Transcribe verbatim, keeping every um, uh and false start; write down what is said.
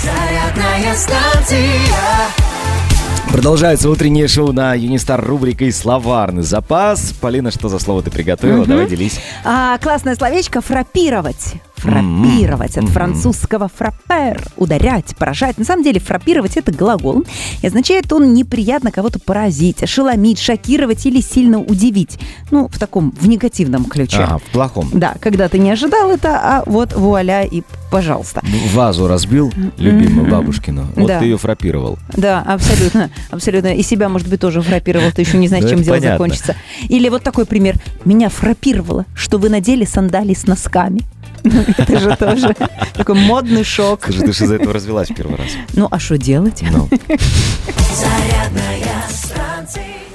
Зарядная станция. Продолжается утреннее шоу на Юнистар рубрикой «Словарный запас». Полина, что за слово ты приготовила? Мгм. Давай делись. А, классное словечко «фраппировать». Фраппировать от французского фраппер, ударять, поражать. На самом деле фраппировать — это глагол. И означает он неприятно кого-то поразить, ошеломить, шокировать или сильно удивить. Ну, в таком, в негативном ключе. Ага, в плохом. Да, когда ты не ожидал это, а вот вуаля и пожалуйста. Вазу разбил, любимую бабушкину. Вот Да. ты ее фраппировал. Да, абсолютно, абсолютно. И себя, может быть, тоже фраппировал, ты еще не знаешь, Ну, чем это дело понятно. закончится. Или вот такой пример. Меня фраппировало, что вы надели сандалии с носками. Ну, это же тоже такой модный шок. Скажи, ты же из-за этого развелась в первый раз. Ну, а что делать? Ну. Зарядная станция.